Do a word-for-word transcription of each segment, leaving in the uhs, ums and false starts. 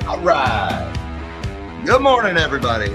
All right. Good morning, everybody.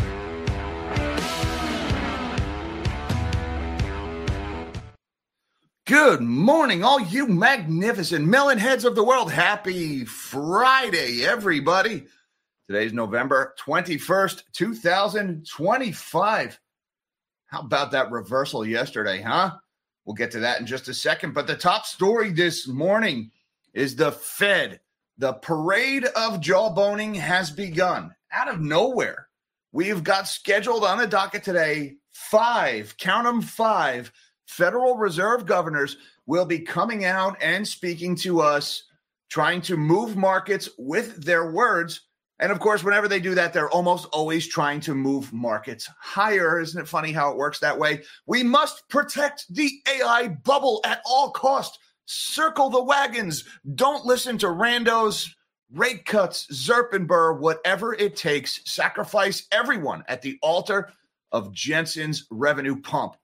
Good morning, all you magnificent melon heads of the world. Happy Friday, everybody. Today's November twenty-first, two thousand twenty-five. How about that reversal yesterday, huh? We'll get to that in just a second. But the top story this morning is the Fed. The parade of jawboning has begun. Out of nowhere, we've got scheduled on the docket today five, count them five, Federal Reserve governors will be coming out and speaking to us, trying to move markets with their words. And of course, whenever they do that, they're almost always trying to move markets higher. Isn't it funny how it works that way? We must protect the A I bubble at all costs. Circle the wagons. Don't listen to randos, rate cuts, Zerp and Burr, whatever it takes. Sacrifice everyone at the altar of Jensen's revenue pump.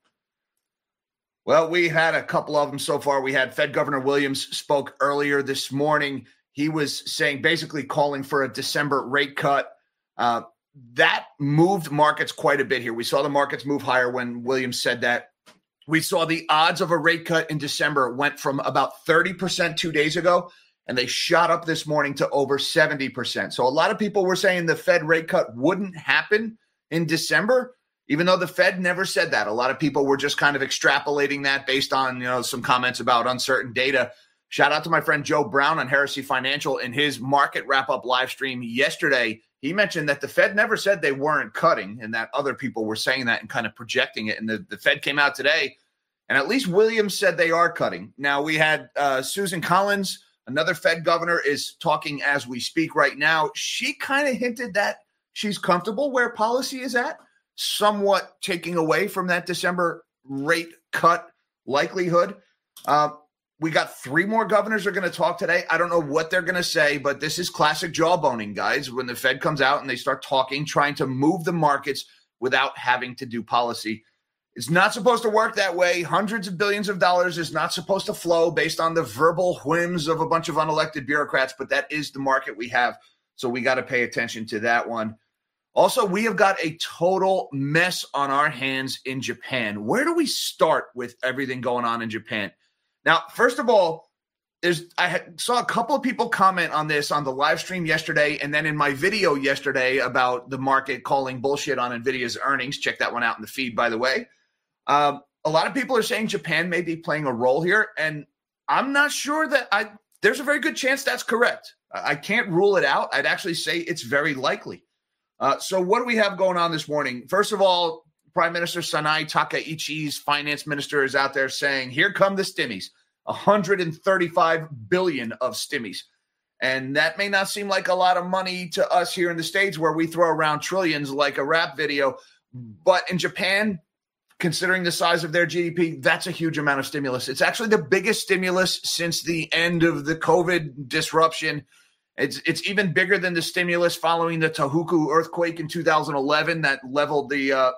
Well, we had a couple of them so far. We had Fed Governor Williams spoke earlier this morning. He was saying, basically calling for a December rate cut. Uh, that moved markets quite a bit here. We saw the markets move higher when Williams said that. We saw the odds of a rate cut in December went from about thirty percent two days ago, and they shot up this morning to over seventy percent. So a lot of people were saying the Fed rate cut wouldn't happen in December, even though the Fed never said that. A lot of people were just kind of extrapolating that based on, you know, some comments about uncertain data. Shout out to my friend Joe Brown on Heresy Financial in his market wrap-up live stream yesterday. He mentioned that the Fed never said they weren't cutting and that other people were saying that and kind of projecting it. And the, the Fed came out today, and at least Williams said they are cutting. Now, we had uh, Susan Collins, another Fed governor, is talking as we speak right now. She kind of hinted that she's comfortable where policy is at, somewhat taking away from that December rate cut likelihood. Uh, we got three more governors are going to talk today. I don't know what they're going to say, but this is classic jawboning, guys. When the Fed comes out and they start talking, trying to move the markets without having to do policy. It's not supposed to work that way. Hundreds of billions of dollars is not supposed to flow based on the verbal whims of a bunch of unelected bureaucrats, but that is the market we have. So we got to pay attention to that one. Also, we have got a total mess on our hands in Japan. Where do we start with everything going on in Japan? Now, first of all, there's I had, saw a couple of people comment on this on the live stream yesterday and then in my video yesterday about the market calling bullshit on NVIDIA's earnings. Check that one out in the feed, by the way. Um, a lot of people are saying Japan may be playing a role here, and I'm not sure that I. There's a very good chance that's correct. I can't rule it out. I'd actually say it's very likely. Uh, so what do we have going on this morning? First of all, Prime Minister Sanae Takaichi's finance minister is out there saying, here come the stimmies, one hundred thirty-five billion dollars of stimmies. And that may not seem like a lot of money to us here in the States where we throw around trillions like a rap video. But in Japan, considering the size of their G D P, that's a huge amount of stimulus. It's actually the biggest stimulus since the end of the COVID disruption. It's it's even bigger than the stimulus following the Tohoku earthquake in two thousand eleven that leveled the uh,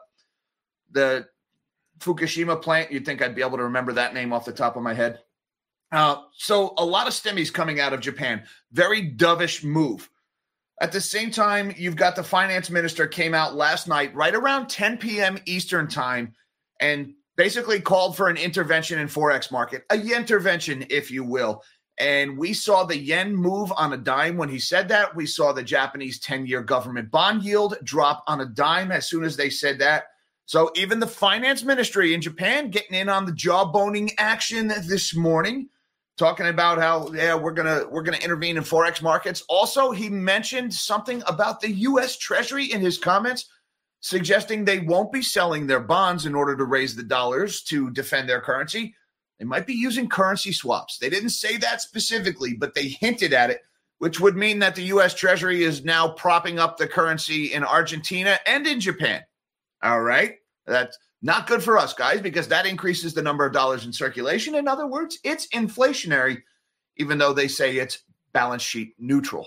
the Fukushima plant. You'd think I'd be able to remember that name off the top of my head. Uh, so a lot of stimmies coming out of Japan. Very dovish move. At the same time, you've got the finance minister came out last night right around ten p.m. Eastern time and basically called for an intervention in Forex market, a yen-tervention, if you will. And we saw the yen move on a dime when he said that. We saw the Japanese ten-year government bond yield drop on a dime as soon as they said that. So even the finance ministry in Japan getting in on the jawboning action this morning, talking about how, yeah, we're gonna we're gonna intervene in Forex markets. Also, he mentioned something about the U S Treasury in his comments, suggesting they won't be selling their bonds in order to raise the dollars to defend their currency. They might be using currency swaps. They didn't say that specifically, but they hinted at it, which would mean that the U S Treasury is now propping up the currency in Argentina and in Japan. All right. That's not good for us, guys, because that increases the number of dollars in circulation. In other words, it's inflationary, even though they say it's balance sheet neutral.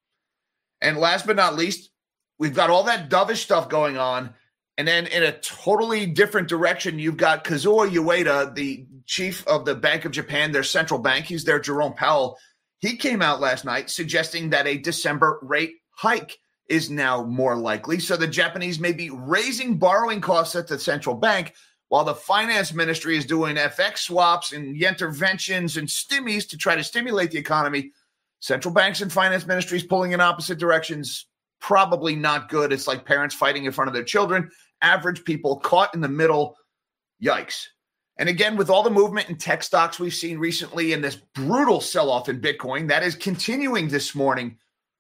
And last but not least, we've got all that dovish stuff going on. And then in a totally different direction, you've got Kazuo Ueda, the chief of the Bank of Japan, their central bank. He's their Jerome Powell. He came out last night suggesting that a December rate hike is now more likely. So the Japanese may be raising borrowing costs at the central bank, while the finance ministry is doing F X swaps and interventions and stimmies to try to stimulate the economy. Central banks and finance ministries pulling in opposite directions, probably not good. It's like parents fighting in front of their children. Average people caught in the middle. Yikes. And again, with all the movement in tech stocks we've seen recently and this brutal sell-off in Bitcoin, that is continuing this morning.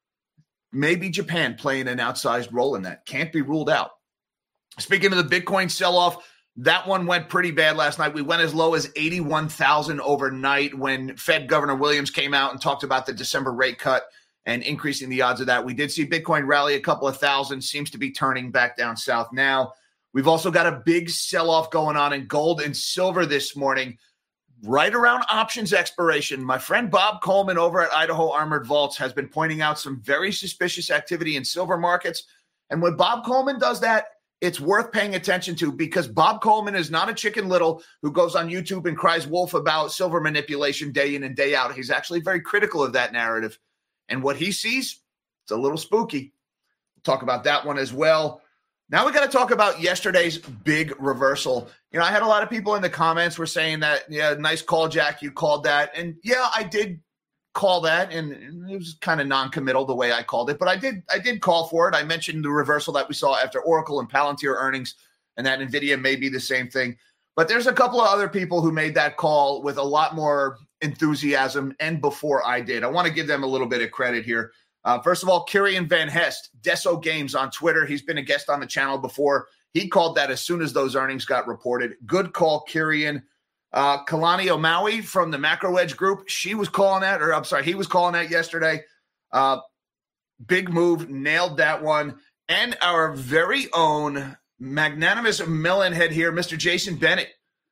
Maybe Japan playing an outsized role in that. Can't be ruled out. Speaking of the Bitcoin sell-off, that one went pretty bad last night. We went as low as eighty-one thousand overnight when Fed Governor Williams came out and talked about the December rate cut and increasing the odds of that. We did see Bitcoin rally a couple of thousand, seems to be turning back down south now. We've also got a big sell-off going on in gold and silver this morning, right around options expiration. My friend Bob Coleman over at Idaho Armored Vaults has been pointing out some very suspicious activity in silver markets. And when Bob Coleman does that, it's worth paying attention to, because Bob Coleman is not a Chicken Little who goes on YouTube and cries wolf about silver manipulation day in and day out. He's actually very critical of that narrative. And what he sees, it's a little spooky. We'll talk about that one as well. Now we got to talk about yesterday's big reversal. You know, I had a lot of people in the comments were saying that, yeah, nice call, Jack, you called that. And yeah, I did call that, and it was kind of non-committal the way I called it, but I did I did call for it. I mentioned the reversal that we saw after Oracle and Palantir earnings, and that NVIDIA may be the same thing. But there's a couple of other people who made that call with a lot more enthusiasm and before I did. I want to give them a little bit of credit here. Uh, first of all, Kieran Van Hest, Deso Games on Twitter. He's been a guest on the channel before. He called that as soon as those earnings got reported. Good call, Kieran. Uh, Kalani Omawi from the Macro Edge group, she was calling that, or I'm sorry, he was calling that yesterday. Uh, big move, nailed that one. And our very own magnanimous melon head here, Mister Jason Bennett,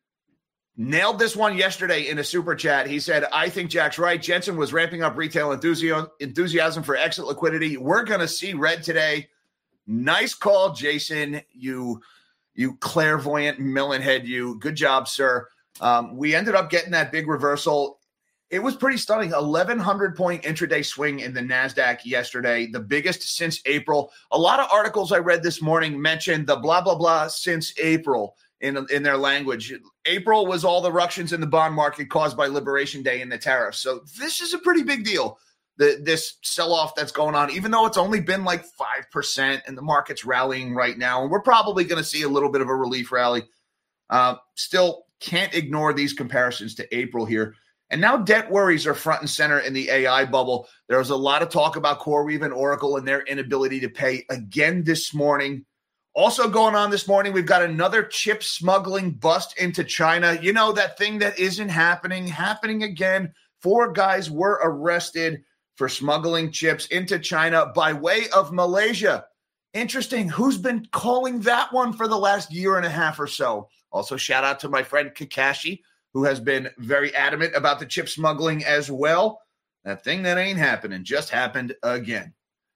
nailed this one yesterday in a super chat. He said, I think Jack's right. Jensen was ramping up retail enthusiasm, enthusiasm for exit liquidity. We're going to see red today. Nice call, Jason. You, you clairvoyant melon head, you. Good job, sir. Um, we ended up getting that big reversal. It was pretty stunning. eleven hundred point intraday swing in the NASDAQ yesterday, the biggest since April. A lot of articles I read this morning mentioned the blah, blah, blah since April in, in their language. April was all the ructions in the bond market caused by Liberation Day and the tariffs. So this is a pretty big deal, the, this sell-off that's going on, even though it's only been like five percent and the market's rallying right now. And we're probably going to see a little bit of a relief rally. Uh, still, can't ignore these comparisons to April here. And now debt worries are front and center in the A I bubble. There was a lot of talk about CoreWeave and Oracle and their inability to pay again this morning. Also going on this morning, we've got another chip smuggling bust into China. You know, that thing that isn't happening, happening again. Four guys were arrested for smuggling chips into China by way of Malaysia. Interesting. Who's been calling that one for the last year and a half or so? Also, shout out to my friend Kakashi, who has been very adamant about the chip smuggling as well. That thing that ain't happening just happened again.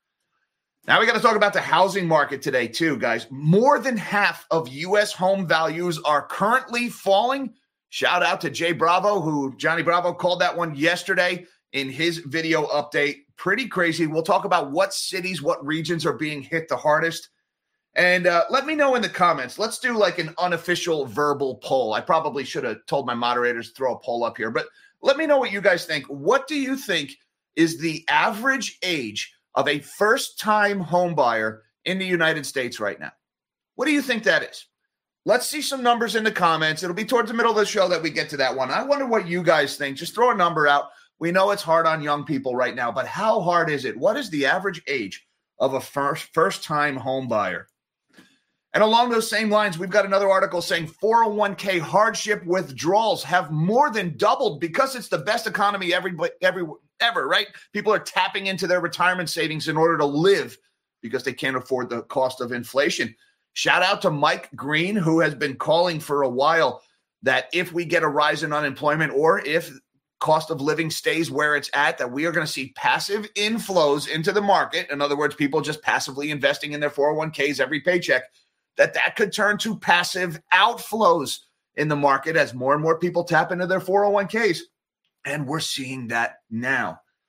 Now we got to talk about the housing market today too, guys. More than half of U S home values are currently falling. Shout out to Jay Bravo, who Johnny Bravo called that one yesterday in his video update. Pretty crazy. We'll talk about what cities, what regions are being hit the hardest. And uh, let me know in the comments. Let's do like an unofficial verbal poll. I probably should have told my moderators to throw a poll up here, but let me know what you guys think. What do you think is the average age of a first-time home buyer in the United States right now? What do you think that is? Let's see some numbers in the comments. It'll be towards the middle of the show that we get to that one. I wonder what you guys think. Just throw a number out. We know it's hard on young people right now, but how hard is it? What is the average age of a first, first-time home buyer? And along those same lines, we've got another article saying four oh one k hardship withdrawals have more than doubled because it's the best economy every, every, ever, right? People are tapping into their retirement savings in order to live because they can't afford the cost of inflation. Shout out to Mike Green, who has been calling for a while that if we get a rise in unemployment or if cost of living stays where it's at, that we are going to see passive inflows into the market. In other words, people just passively investing in their four oh one k's every paycheck, that that could turn to passive outflows in the market as more and more people tap into their four oh one k's. And we're seeing that now.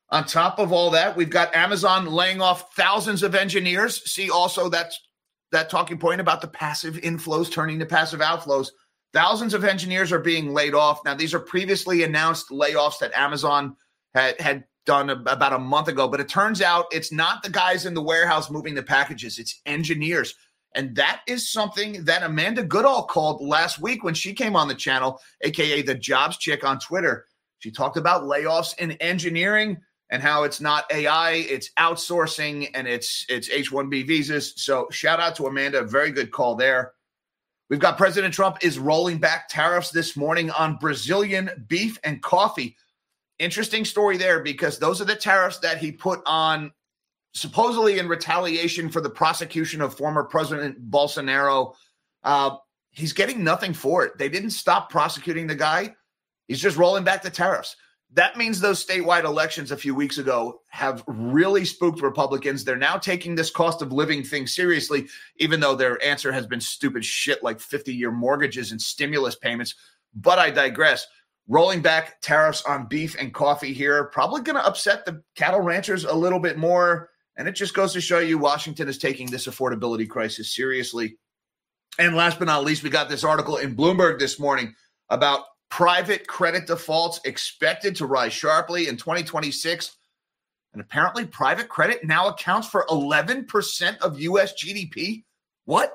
On top of all that, we've got Amazon laying off thousands of engineers. See also that's that talking point about the passive inflows turning to passive outflows. Thousands of engineers are being laid off. Now, these are previously announced layoffs that Amazon had, had done a, about a month ago, but it turns out it's not the guys in the warehouse moving the packages, it's engineers. And that is something that Amanda Goodall called last week when she came on the channel, a k a the Jobs Chick on Twitter. She talked about layoffs in engineering and how it's not A I, it's outsourcing, and it's it's H one B visas. So shout out to Amanda, very good call there. We've got President Trump is rolling back tariffs this morning on Brazilian beef and coffee. Interesting story there because those are the tariffs that he put on supposedly in retaliation for the prosecution of former President Bolsonaro. Uh, he's getting nothing for it. They didn't stop prosecuting the guy. He's just rolling back the tariffs. That means those statewide elections a few weeks ago have really spooked Republicans. They're now taking this cost of living thing seriously, even though their answer has been stupid shit like fifty-year mortgages and stimulus payments. But I digress. Rolling back tariffs on beef and coffee here, probably going to upset the cattle ranchers a little bit more. And it just goes to show you Washington is taking this affordability crisis seriously. And last but not least, we got this article in Bloomberg this morning about private credit defaults expected to rise sharply in twenty twenty-six. And apparently private credit now accounts for eleven percent of U S G D P. What?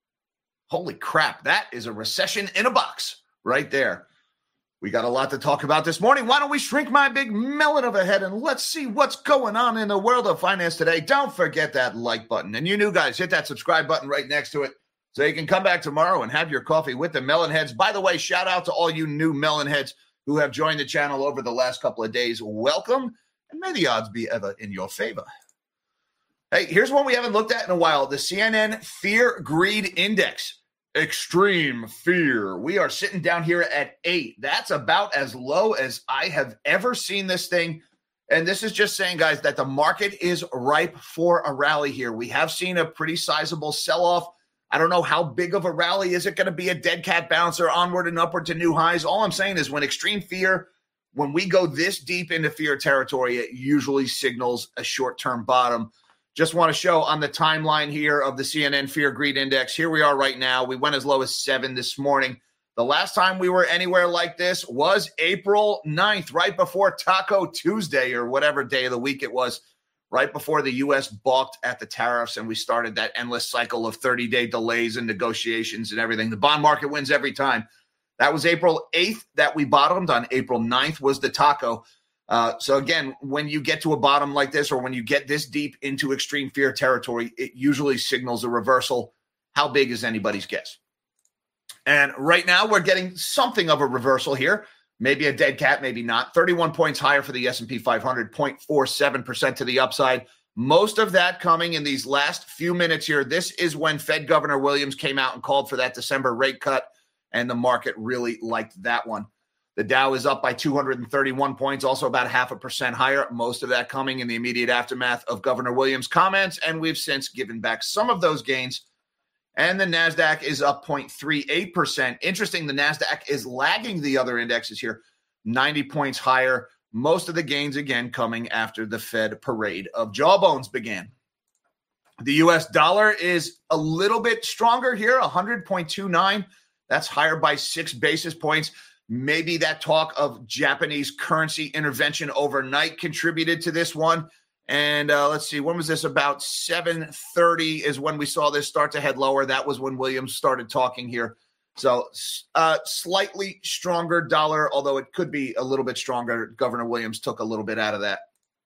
Holy crap. That is a recession in a box right there. We got a lot to talk about this morning. Why don't we shrink my big melon of a head and let's see what's going on in the world of finance today. Don't forget that like button. And you new guys, hit that subscribe button right next to it, so you can come back tomorrow and have your coffee with the Melon Heads. By the way, shout out to all you new Melon Heads who have joined the channel over the last couple of days. Welcome, and may the odds be ever in your favor. Hey, here's one we haven't looked at in a while. The C N N Fear Greed Index. Extreme fear. We are sitting down here at eight. That's about as low as I have ever seen this thing. And this is just saying, guys, that the market is ripe for a rally here. We have seen a pretty sizable sell-off. I don't know how big of a rally. Is it going to be a dead cat bouncer onward and upward to new highs? All I'm saying is when extreme fear, when we go this deep into fear territory, it usually signals a short-term bottom. Just want to show on the timeline here of the C N N Fear Greed Index. Here we are right now. We went as low as seven this morning. The last time we were anywhere like this was April ninth, right before Taco Tuesday or whatever day of the week it was. Right before the U S balked at the tariffs and we started that endless cycle of thirty-day delays and negotiations and everything. The bond market wins every time. That was April eighth that we bottomed. On April ninth was the taco. Uh, so again, when you get to a bottom like this or when you get this deep into extreme fear territory, it usually signals a reversal. How big is anybody's guess? And right now we're getting something of a reversal here. Maybe a dead cat, maybe not. thirty-one points higher for the S and P five hundred, zero point four seven percent to the upside. Most of that coming in these last few minutes here. This is when Fed Governor Williams came out and called for that December rate cut, and the market really liked that one. The Dow is up by two hundred thirty-one points, also about half a percent higher. Most of that coming in the immediate aftermath of Governor Williams' comments, and we've since given back some of those gains. And the NASDAQ is up zero point three eight percent. Interesting, the NASDAQ is lagging the other indexes here, ninety points higher. Most of the gains, again, coming after the Fed parade of jawbones began. The U S dollar is a little bit stronger here, one hundred point two nine. That's higher by six basis points. Maybe that talk of Japanese currency intervention overnight contributed to this one. And uh, let's see, when was this? About seven thirty is when we saw this start to head lower. That was when Williams started talking here. So uh, slightly stronger dollar, although it could be a little bit stronger. Governor Williams took a little bit out of that.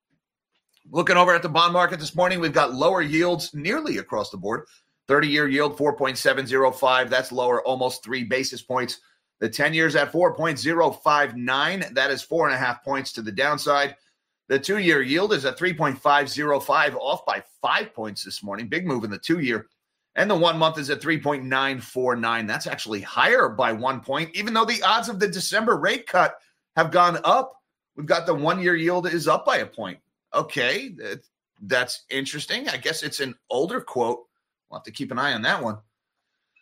Looking over at the bond market this morning, we've got lower yields nearly across the board. thirty-year yield, four point seven oh five. That's lower, almost three basis points. The ten years at four point oh five nine. That is four and a half points to the downside. The two-year yield is at three point five oh five, off by five points this morning. Big move in the two-year. And the one-month is at three point nine four nine. That's actually higher by one point, even though the odds of the December rate cut have gone up. We've got the one-year yield is up by a point. Okay, that's interesting. I guess it's an older quote. We'll have to keep an eye on that one.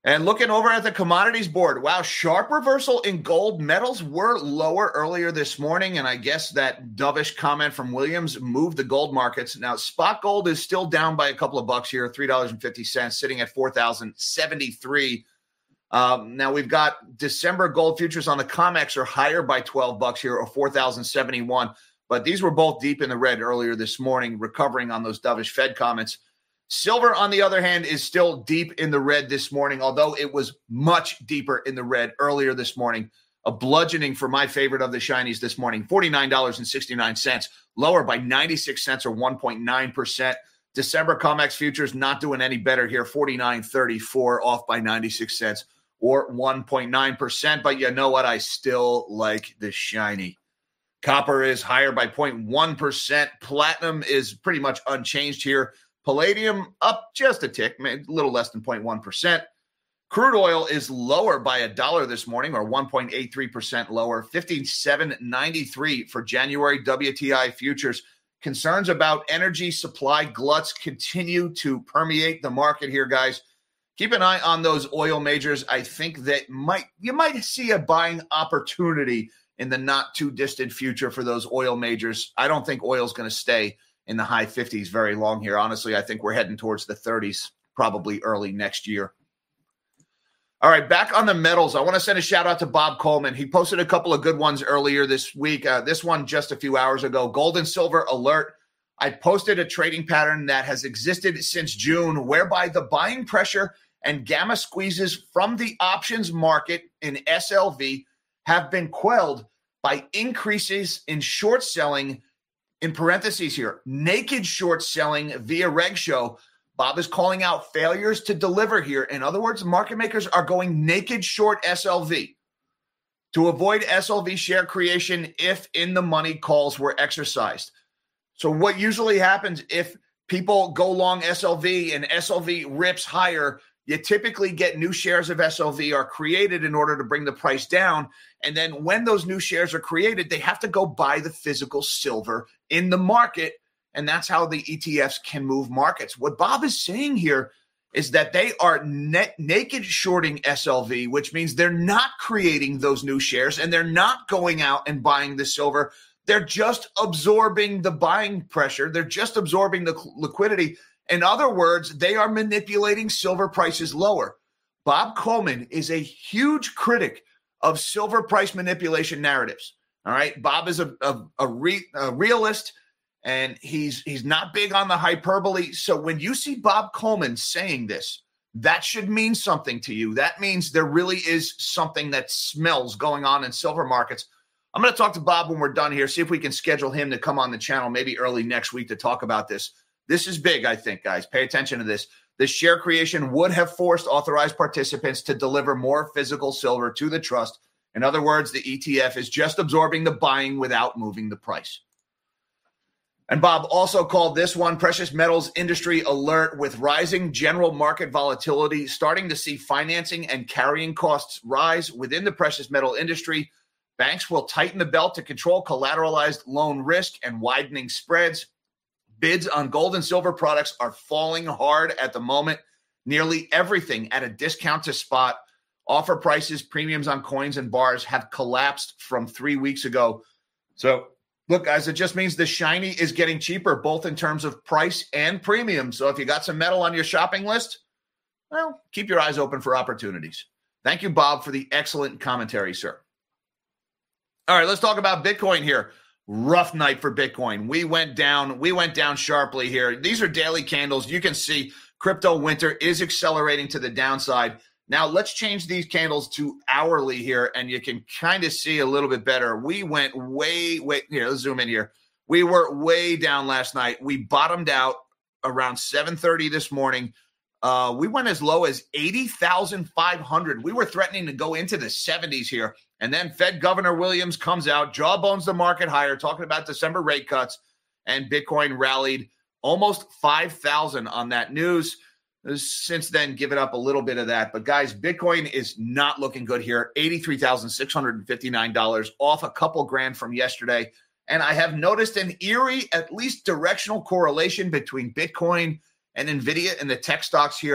And looking over at the commodities board, wow, sharp reversal in gold. Metals were lower earlier this morning, and I guess that dovish comment from Williams moved the gold markets. Now, spot gold is still down by a couple of bucks here, three dollars and fifty cents, sitting at four thousand seventy-three. Um, now, we've got December gold futures on the COMEX are higher by twelve bucks here, or four thousand seventy-one. But these were both deep in the red earlier this morning, recovering on those dovish Fed comments. Silver, on the other hand, is still deep in the red this morning, although it was much deeper in the red earlier this morning. A bludgeoning for my favorite of the shinies this morning, forty-nine dollars and sixty-nine cents, lower by ninety-six cents or one point nine percent. December COMEX futures not doing any better here, forty-nine thirty-four, off by ninety-six cents or one point nine percent. But you know what? I still like the shiny. Copper is higher by zero point one percent. Platinum is pretty much unchanged here. Palladium up just a tick, a little less than zero point one percent. Crude oil is lower by a dollar this morning, or one point eight three percent lower, fifty-seven ninety-three for January W T I futures. Concerns about energy supply gluts continue to permeate the market here, guys. Keep an eye on those oil majors. I think that might you might see a buying opportunity in the not too distant future for those oil majors. I don't think oil's going to stay in the high fifties very long here. Honestly, I think we're heading towards the thirties probably early next year. All right, back on the metals. I want to send a shout out to Bob Coleman. He posted a couple of good ones earlier this week. Uh, this one just a few hours ago. Gold and silver alert. I posted a trading pattern that has existed since June, whereby the buying pressure and gamma squeezes from the options market in S L V have been quelled by increases in short selling. In parentheses here, naked short selling via Reg Show. Bob is calling out failures to deliver here. In other words, market makers are going naked short S L V to avoid S L V share creation if in the money calls were exercised. So what usually happens if people go long S L V and S L V rips higher, you typically get new shares of S L V are created in order to bring the price down. And then when those new shares are created, they have to go buy the physical silver in the market. And that's how the E T Fs can move markets. What Bob is saying here is that they are net naked shorting S L V, which means they're not creating those new shares and they're not going out and buying the silver. They're just absorbing the buying pressure. They're just absorbing the liquidity. In other words, they are manipulating silver prices lower. Bob Coleman is a huge critic of silver price manipulation narratives. All right. Bob is a, a, a, re, a realist, and he's he's not big on the hyperbole. So when you see Bob Coleman saying this, that should mean something to you. That means there really is something that smells going on in silver markets. I'm going to talk to Bob when we're done here, see if we can schedule him to come on the channel maybe early next week to talk about this. This is big, I think, guys. Pay attention to this. The share creation would have forced authorized participants to deliver more physical silver to the trust. In other words, the E T F is just absorbing the buying without moving the price. And Bob also called this one precious metals industry alert. With rising general market volatility, starting to see financing and carrying costs rise within the precious metal industry. Banks will tighten the belt to control collateralized loan risk and widening spreads. Bids on gold and silver products are falling hard at the moment. Nearly everything at a discount to spot. Offer prices, premiums on coins and bars have collapsed from three weeks ago. So, look, guys, it just means the shiny is getting cheaper, both in terms of price and premium. So if you got some metal on your shopping list, well, keep your eyes open for opportunities. Thank you, Bob, for the excellent commentary, sir. All right, let's talk about Bitcoin here. Rough night for Bitcoin. We went down. We went down sharply here. These are daily candles. You can see crypto winter is accelerating to the downside. Now, let's change these candles to hourly here, and you can kind of see a little bit better. We went way, way – here, let's zoom in here. We were way down last night. We bottomed out around seven thirty this morning. Uh, we went as low as eighty thousand five hundred. We were threatening to go into the seventies here. And then Fed Governor Williams comes out, jawbones the market higher, talking about December rate cuts, and Bitcoin rallied almost five thousand on that news. Since then, give it up a little bit of that. But, guys, Bitcoin is not looking good here. eighty-three thousand six hundred fifty-nine dollars, off a couple grand from yesterday. And I have noticed an eerie, at least directional correlation between Bitcoin and NVIDIA and the tech stocks here.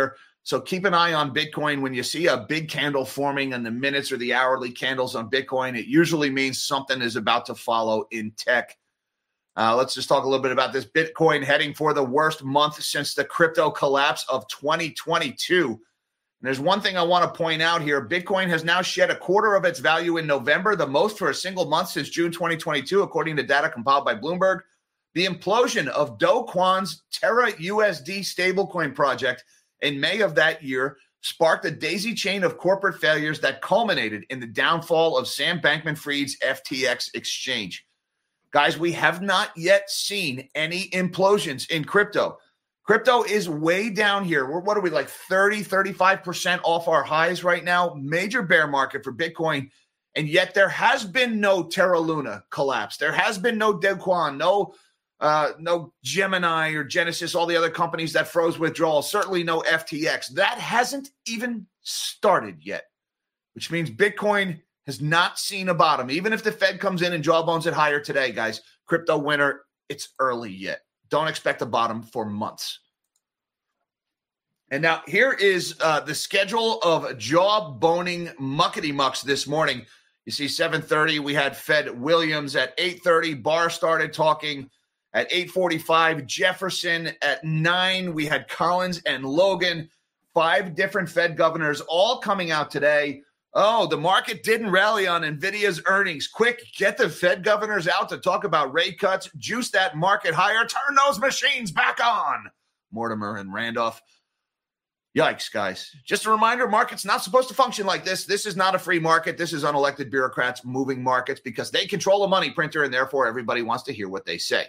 So keep an eye on Bitcoin. When you see a big candle forming in the minutes or the hourly candles on Bitcoin, it usually means something is about to follow in tech. Uh, let's just talk a little bit about this. Bitcoin heading for the worst month since the crypto collapse of twenty twenty-two. And there's one thing I want to point out here. Bitcoin has now shed a quarter of its value in November, the most for a single month since June twenty twenty-two, according to data compiled by Bloomberg. The implosion of Do Kwon's Terra U S D stablecoin project in May of that year sparked a daisy chain of corporate failures that culminated in the downfall of Sam Bankman-Fried's F T X exchange. Guys, we have not yet seen any implosions in crypto. Crypto is way down here. We're, what are we, like thirty, thirty-five percent off our highs right now? Major bear market for Bitcoin. And yet there has been no Terra Luna collapse. There has been no Do Kwon, no, uh, no Gemini or Genesis, all the other companies that froze withdrawals. Certainly no F T X. That hasn't even started yet, which means Bitcoin has not seen a bottom. Even if the Fed comes in and jawbones it higher today, guys, crypto winter, it's early yet. Don't expect a bottom for months. And now here is uh, the schedule of jawboning muckety mucks this morning. You see seven thirty, we had Fed Williams at eight thirty. Barr started talking at eight forty-five. Jefferson at nine. We had Collins and Logan. Five different Fed governors all coming out today. Oh, the market didn't rally on NVIDIA's earnings. Quick, get the Fed governors out to talk about rate cuts, juice that market higher, turn those machines back on. Mortimer and Randolph. Yikes, guys. Just a reminder, market's not supposed to function like this. This is not a free market. This is unelected bureaucrats moving markets because they control a money printer and therefore everybody wants to hear what they say.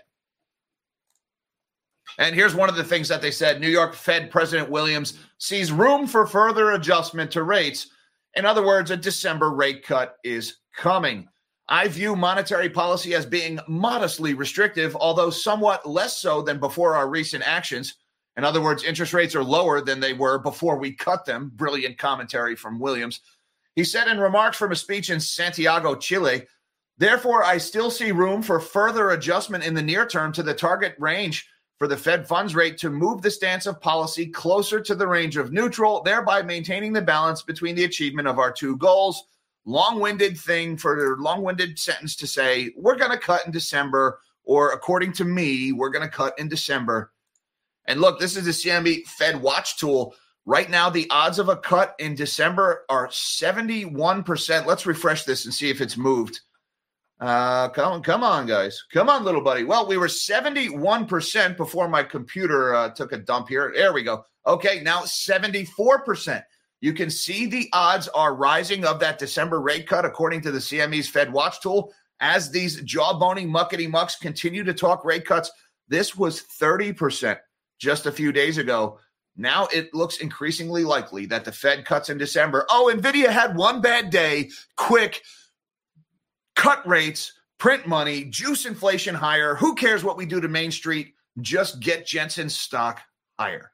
And here's one of the things that they said. New York Fed President Williams sees room for further adjustment to rates. In other words, a December rate cut is coming. I view monetary policy as being modestly restrictive, although somewhat less so than before our recent actions. In other words, interest rates are lower than they were before we cut them. Brilliant commentary from Williams. He said in remarks from a speech in Santiago, Chile, therefore, I still see room for further adjustment in the near term to the target range for the Fed funds rate to move the stance of policy closer to the range of neutral, thereby maintaining the balance between the achievement of our two goals. Long-winded thing for a long-winded sentence to say, we're going to cut in December, or according to me, we're going to cut in December. And look, this is the C M E Fed Watch tool. Right now, the odds of a cut in December are seventy-one percent. Let's refresh this and see if it's moved. Uh, come on, come on, guys. Come on, little buddy. Well, we were seventy-one percent before my computer uh, took a dump here. There we go. Okay, now seventy-four percent. You can see the odds are rising of that December rate cut, according to the C M E's Fed Watch tool. As these jawboning muckety mucks continue to talk rate cuts, this was thirty percent just a few days ago. Now it looks increasingly likely that the Fed cuts in December. Oh, NVIDIA had one bad day. Quick. Cut rates, print money, juice inflation higher. Who cares what we do to Main Street? Just get Jensen's stock higher.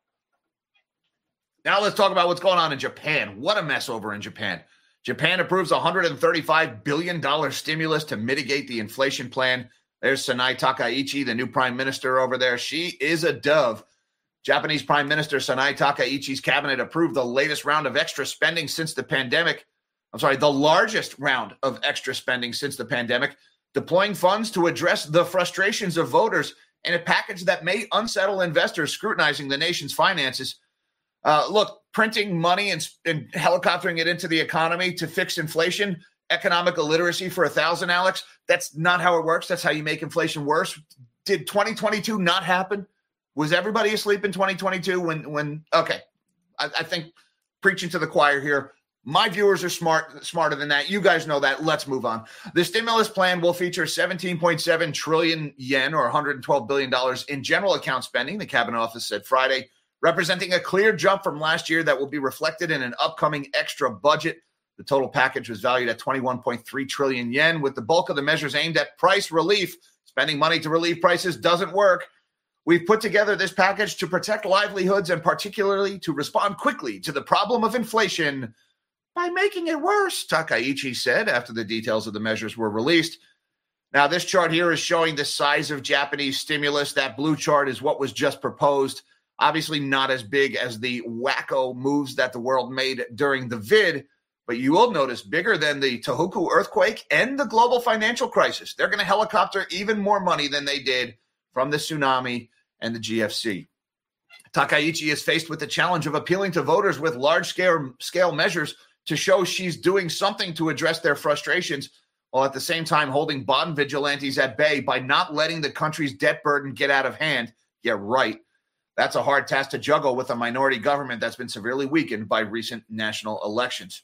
Now let's talk about what's going on in Japan. What a mess over in Japan. Japan approves a one hundred thirty-five billion dollars stimulus to mitigate the inflation plan. There's Sanai Takaichi, the new prime minister over there. She is a dove. Japanese Prime Minister Sanai Takaichi's cabinet approved the latest round of extra spending since the pandemic. I'm sorry, the largest round of extra spending since the pandemic, deploying funds to address the frustrations of voters in a package that may unsettle investors scrutinizing the nation's finances. Uh, look, printing money and, and helicoptering it into the economy to fix inflation, economic illiteracy for a thousand, Alex, that's not how it works. That's how you make inflation worse. Did twenty twenty-two not happen? Was everybody asleep in twenty twenty-two when, when okay, I, I think preaching to the choir here. My viewers are smart, smarter than that. You guys know that. Let's move on. The stimulus plan will feature seventeen point seven trillion yen or one hundred twelve billion dollars in general account spending, the Cabinet Office said Friday, representing a clear jump from last year that will be reflected in an upcoming extra budget. The total package was valued at twenty-one point three trillion yen, with the bulk of the measures aimed at price relief. Spending money to relieve prices doesn't work. We've put together this package to protect livelihoods and particularly to respond quickly to the problem of inflation by making it worse, Takaichi said after the details of the measures were released. Now, this chart here is showing the size of Japanese stimulus. That blue chart is what was just proposed. Obviously not as big as the wacko moves that the world made during the vid, but you will notice bigger than the Tohoku earthquake and the global financial crisis. They're going to helicopter even more money than they did from the tsunami and the G F C. Takaichi is faced with the challenge of appealing to voters with large-scale scale measures to show she's doing something to address their frustrations, while at the same time holding bond vigilantes at bay by not letting the country's debt burden get out of hand. Yeah, right. That's a hard task to juggle with a minority government that's been severely weakened by recent national elections.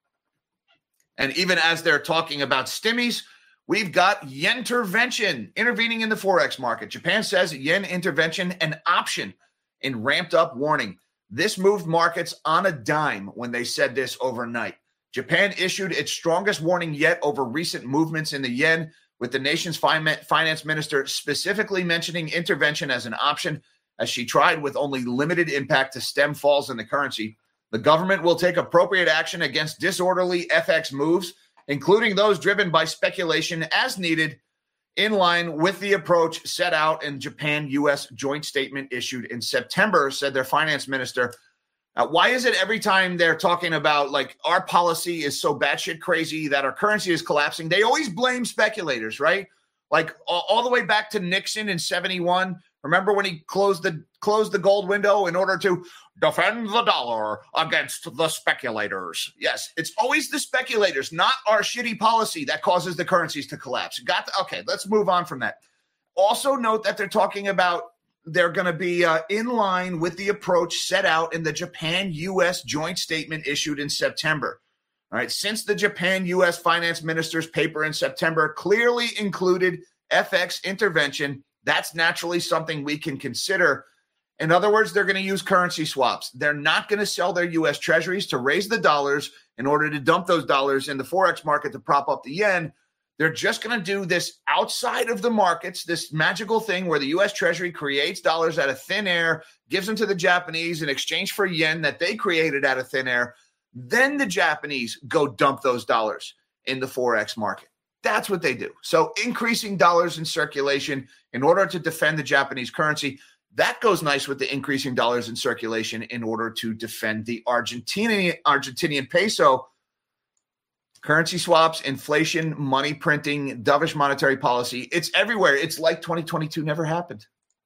And even as they're talking about stimmies, we've got yen intervention intervening in the Forex market. Japan says yen intervention an option in ramped up warning. This moved markets on a dime when they said this overnight. Japan issued its strongest warning yet over recent movements in the yen, with the nation's finance minister specifically mentioning intervention as an option, as she tried with only limited impact to stem falls in the currency. The government will take appropriate action against disorderly F X moves, including those driven by speculation as needed, in line with the approach set out in Japan-U S joint statement issued in September, said their finance minister. Uh, why is it every time they're talking about, like, our policy is so batshit crazy that our currency is collapsing, they always blame speculators, right? Like all, all the way back to Nixon in seventy-one. Remember when he closed the closed the gold window in order to defend the dollar against the speculators? Yes, it's always the speculators, not our shitty policy, that causes the currencies to collapse. Got to, okay, let's move on from that. Also note that they're talking about they're going to be uh, in line with the approach set out in the Japan-U S joint statement issued in September. All right, since the Japan-U S finance minister's paper in September clearly included F X intervention, that's naturally something we can consider. In other words, they're going to use currency swaps. They're not going to sell their U S treasuries to raise the dollars in order to dump those dollars in the Forex market to prop up the yen. They're just going to do this outside of the markets, this magical thing where the U S Treasury creates dollars out of thin air, gives them to the Japanese in exchange for yen that they created out of thin air. Then the Japanese go dump those dollars in the Forex market. That's what they do. So increasing dollars in circulation in order to defend the Japanese currency, that goes nice with the increasing dollars in circulation in order to defend the Argentinian, Argentinian peso. Currency swaps, inflation, money printing, dovish monetary policy. It's everywhere. It's like twenty twenty-two never happened.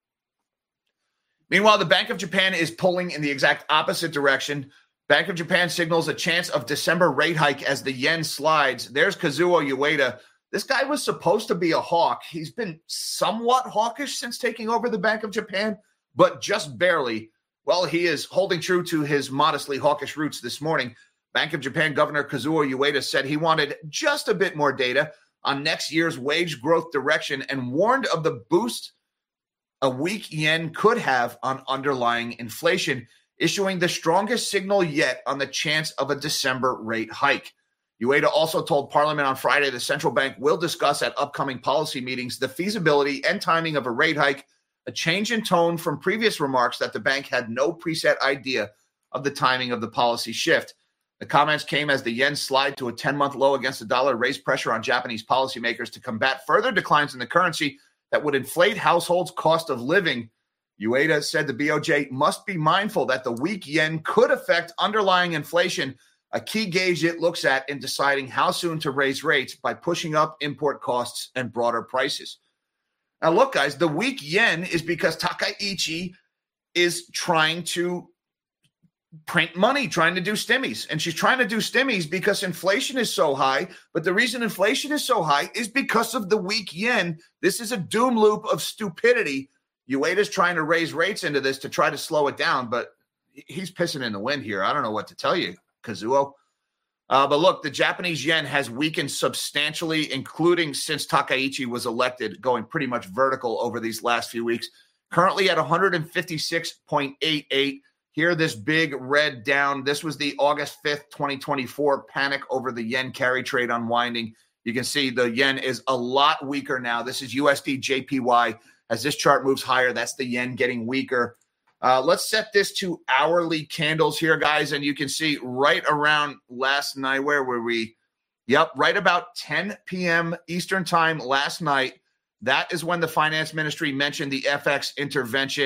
Meanwhile, the Bank of Japan is pulling in the exact opposite direction. Bank of Japan signals a chance of December rate hike as the yen slides. There's Kazuo Ueda. This guy was supposed to be a hawk. He's been somewhat hawkish since taking over the Bank of Japan, but just barely. Well, he is holding true to his modestly hawkish roots this morning. Bank of Japan Governor Kazuo Ueda said he wanted just a bit more data on next year's wage growth direction and warned of the boost a weak yen could have on underlying inflation, issuing the strongest signal yet on the chance of a December rate hike. Ueda also told Parliament on Friday the central bank will discuss at upcoming policy meetings the feasibility and timing of a rate hike, a change in tone from previous remarks that the bank had no preset idea of the timing of the policy shift. The comments came as the yen slide to a ten-month low against the dollar raised pressure on Japanese policymakers to combat further declines in the currency that would inflate households' cost of living. Ueda said the B O J must be mindful that the weak yen could affect underlying inflation, a key gauge it looks at in deciding how soon to raise rates by pushing up import costs and broader prices. Now, look, guys, the weak yen is because Takaichi is trying to print money, trying to do stimmies. And she's trying to do stimmies because inflation is so high. But the reason inflation is so high is because of the weak yen. This is a doom loop of stupidity. Ueda's trying to raise rates into this to try to slow it down, but he's pissing in the wind here. I don't know what to tell you, Kazuo. Uh, but look, the Japanese yen has weakened substantially, including since Takaichi was elected, going pretty much vertical over these last few weeks. Currently at one fifty-six point eight eight. Here, this big red down. This was the August fifth, twenty twenty-four panic over the yen carry trade unwinding. You can see the yen is a lot weaker now. This is U S D J P Y. As this chart moves higher, that's the yen getting weaker. Uh, let's set this to hourly candles here, guys. And you can see right around last night, where were we? Yep, right about ten p.m. Eastern time last night. That is when the finance ministry mentioned the F X intervention.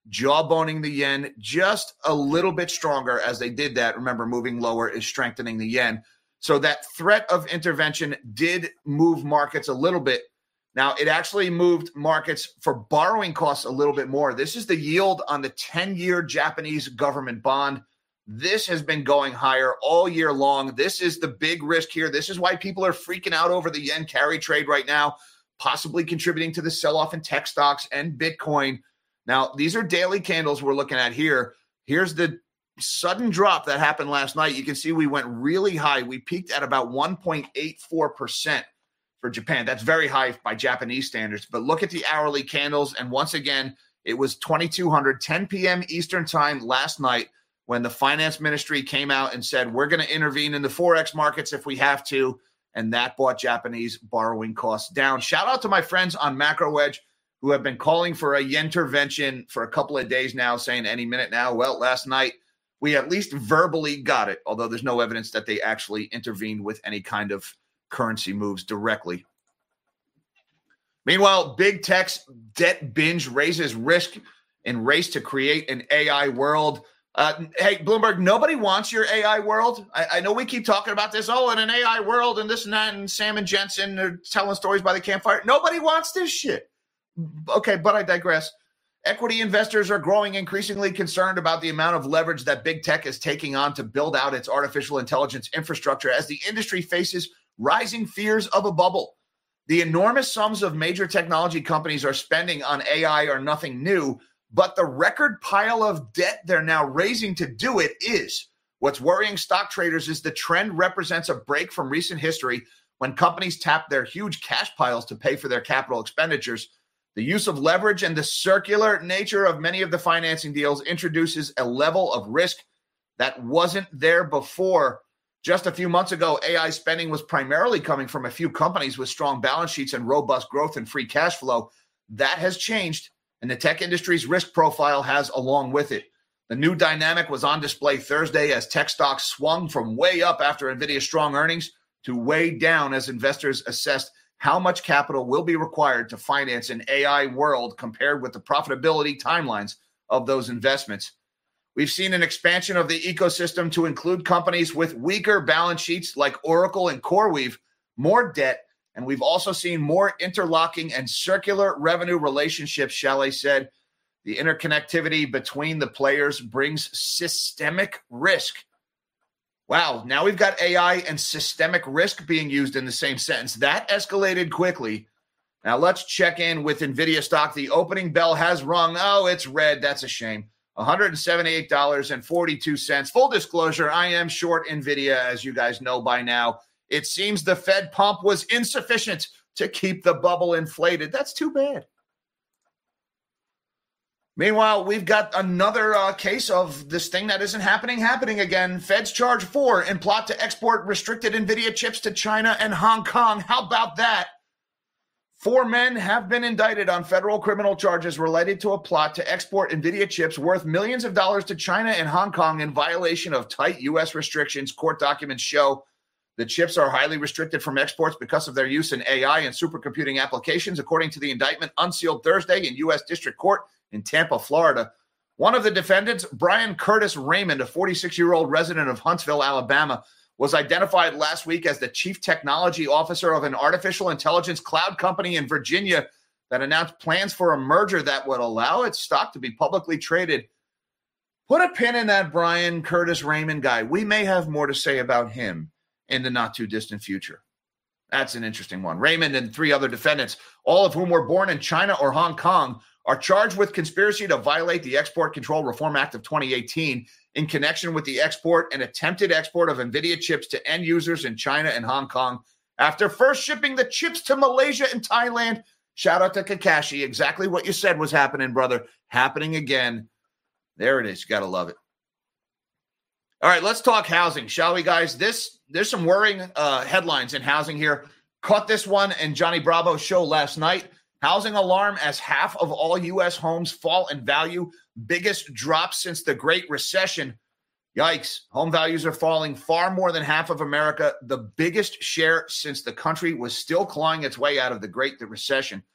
jawboning the yen just a little bit stronger as they did that. Remember, moving lower is strengthening the yen. So that threat of intervention did move markets a little bit. Now, it actually moved markets for borrowing costs a little bit more. This is the yield on the ten-year Japanese government bond. This has been going higher all year long. This is the big risk here. This is why people are freaking out over the yen carry trade right now, possibly contributing to the sell-off in tech stocks and Bitcoin. Now, these are daily candles we're looking at here. Here's the sudden drop that happened last night. You can see we went really high. We peaked at about one point eight four percent for Japan. That's very high by Japanese standards. But look at the hourly candles. And once again, it was twenty-two hundred, ten p.m. Eastern time last night when the finance ministry came out and said, we're going to intervene in the Forex markets if we have to. And that brought Japanese borrowing costs down. Shout out to my friends on MacroEdge who have been calling for a yen intervention for a couple of days now, saying any minute now. Well, last night, we at least verbally got it, although there's no evidence that they actually intervened with any kind of currency moves directly. Meanwhile, big tech's debt binge raises risk in race to create an A I world. Uh, hey, Bloomberg, nobody wants your A I world. I, I know we keep talking about this, oh, in an A I world and this and that, and Sam and Jensen are telling stories by the campfire. Nobody wants this shit. Okay, but I digress. Equity investors are growing increasingly concerned about the amount of leverage that big tech is taking on to build out its artificial intelligence infrastructure as the industry faces rising fears of a bubble. The enormous sums of major technology companies are spending on A I are nothing new, but the record pile of debt they're now raising to do it is. What's worrying stock traders is the trend represents a break from recent history when companies tap their huge cash piles to pay for their capital expenditures. The use of leverage and the circular nature of many of the financing deals introduces a level of risk that wasn't there before. Just a few months ago, A I spending was primarily coming from a few companies with strong balance sheets and robust growth and free cash flow. That has changed, and the tech industry's risk profile has along with it. The new dynamic was on display Thursday as tech stocks swung from way up after NVIDIA's strong earnings to way down as investors assessed how much capital will be required to finance an A I world compared with the profitability timelines of those investments. We've seen an expansion of the ecosystem to include companies with weaker balance sheets like Oracle and CoreWeave, more debt, and we've also seen more interlocking and circular revenue relationships, Chalet said. The interconnectivity between the players brings systemic risk. Wow, now we've got A I and systemic risk being used in the same sentence. That escalated quickly. Now let's check in with NVIDIA stock. The opening bell has rung. Oh, it's red. That's a shame. one hundred seventy-eight dollars and forty-two cents. Full disclosure, I am short NVIDIA, as you guys know by now. It seems the Fed pump was insufficient to keep the bubble inflated. That's too bad. Meanwhile, we've got another uh, case of this thing that isn't happening, happening again. Feds charge four in plot to export restricted NVIDIA chips to China and Hong Kong. How about that? Four men have been indicted on federal criminal charges related to a plot to export NVIDIA chips worth millions of dollars to China and Hong Kong in violation of tight U S restrictions. Court documents show the chips are highly restricted from exports because of their use in A I and supercomputing applications, according to the indictment unsealed Thursday in U S District Court in Tampa, Florida. One of the defendants, Brian Curtis Raymond, a forty-six-year-old resident of Huntsville, Alabama, was identified last week as the chief technology officer of an artificial intelligence cloud company in Virginia that announced plans for a merger that would allow its stock to be publicly traded. Put a pin in that Brian Curtis Raymond guy. We may have more to say about him in the not-too-distant future. That's an interesting one. Raymond and three other defendants, all of whom were born in China or Hong Kong, are charged with conspiracy to violate the Export Control Reform Act of twenty eighteen in connection with the export and attempted export of NVIDIA chips to end users in China and Hong Kong after first shipping the chips to Malaysia and Thailand. Shout out to Kakashi. Exactly what you said was happening, brother. Happening again. There it is. You got to love it. All right, let's talk housing, shall we, guys? This There's some worrying uh, headlines in housing here. Caught this one in Johnny Bravo's show last night. Housing alarm as half of all U S homes fall in value. Biggest drop since the Great Recession. Yikes. Home values are falling far more than half of America. The biggest share since the country was still clawing its way out of the Great Recession.